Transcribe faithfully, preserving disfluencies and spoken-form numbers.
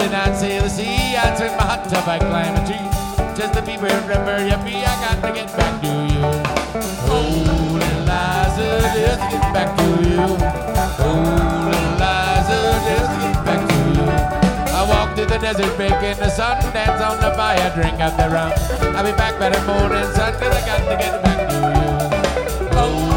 did not sail the sea. I'd swim my hot tub, I'd climb a tree. Just to be wherever you be, I got to get back to you. Oh, Eliza, just to get back to you. Oh, Eliza, just to get back to you. I walk through the desert, bake in the sun, dance on the fire, drink up the rum. I'll be back by the morning sun, cause I got to get back to you. Oh,